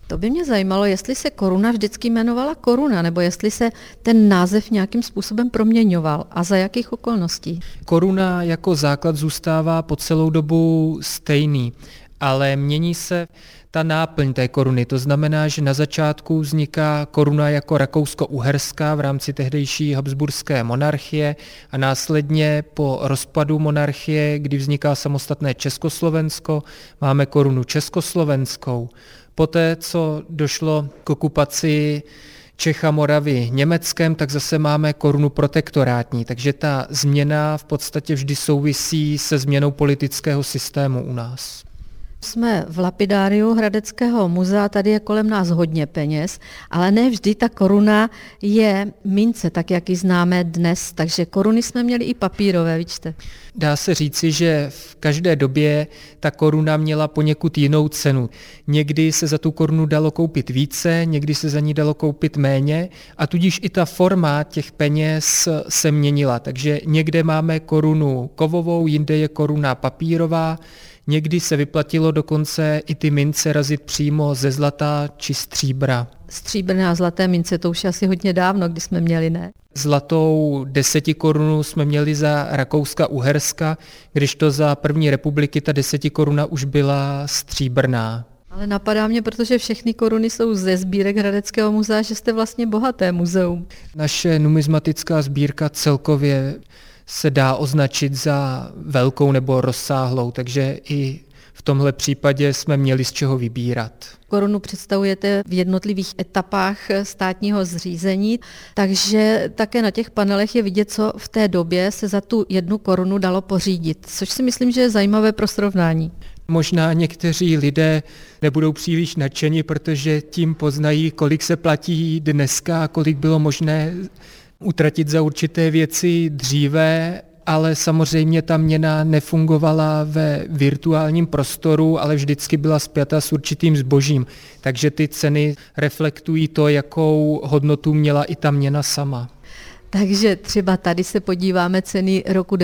To by mě zajímalo, jestli se koruna vždycky jmenovala koruna, nebo jestli se ten název nějakým způsobem proměňoval a za jakých okolností. Koruna jako základ zůstává po celou dobu stejný, ale mění se ta náplň té koruny. To znamená, že na začátku vzniká koruna jako rakousko-uherská v rámci tehdejší habsburské monarchie a následně po rozpadu monarchie, kdy vzniká samostatné Československo, máme korunu československou. Poté, co došlo k okupaci Čech a Moravy Německem, tak zase máme korunu protektorátní. Takže ta změna v podstatě vždy souvisí se změnou politického systému u nás. Jsme v lapidáriu Hradeckého muzea, tady je kolem nás hodně peněz, ale ne vždy ta koruna je mince, tak jak ji známe dnes, takže koruny jsme měli i papírové, vidíte. Dá se říci, že v každé době ta koruna měla poněkud jinou cenu. Někdy se za tu korunu dalo koupit více, někdy se za ní dalo koupit méně a tudíž i ta forma těch peněz se měnila. Takže někde máme korunu kovovou, jinde je koruna papírová. Někdy se vyplatilo dokonce i ty mince razit přímo ze zlata či stříbra. Stříbrné a zlaté mince, to už je asi hodně dávno, kdy jsme měli, ne? Zlatou 10 korunu jsme měli za Rakouska-Uherska, kdežto za první republiky ta 10 koruna už byla stříbrná. Ale napadá mě, protože všechny koruny jsou ze sbírek Hradeckého muzea, že jste vlastně bohaté muzeum. Naše numismatická sbírka celkově se dá označit za velkou nebo rozsáhlou, takže i v tomhle případě jsme měli z čeho vybírat. Korunu představujete v jednotlivých etapách státního zřízení, takže také na těch panelech je vidět, co v té době se za tu 1 korunu dalo pořídit, což si myslím, že je zajímavé pro srovnání. Možná někteří lidé nebudou příliš nadšeni, protože tím poznají, kolik se platí dneska a kolik bylo možné utratit za určité věci dříve, ale samozřejmě ta měna nefungovala ve virtuálním prostoru, ale vždycky byla spjata s určitým zbožím. Takže ty ceny reflektují to, jakou hodnotu měla i ta měna sama. Takže třeba tady se podíváme ceny roku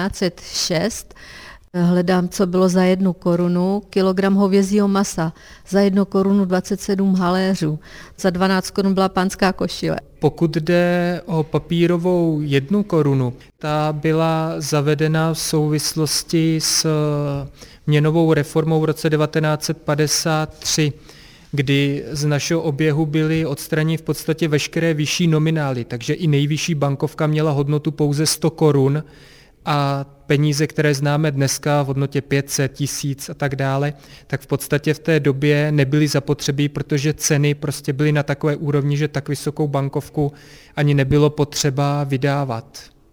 1906. Hledám, co bylo za 1 korunu, kilogram hovězího masa, za 1 korunu 27 haléřů, za 12 korun byla pánská košile. Pokud jde o papírovou 1 korunu, ta byla zavedena v souvislosti s měnovou reformou v roce 1953, kdy z našeho oběhu byly odstraněny v podstatě veškeré vyšší nominály, takže i nejvyšší bankovka měla hodnotu pouze 100 korun, a peníze, které známe dneska v hodnotě 500, 1000 a tak dále, tak v podstatě v té době nebyly zapotřebí, protože ceny prostě byly na takové úrovni, že tak vysokou bankovku ani nebylo potřeba vydávat.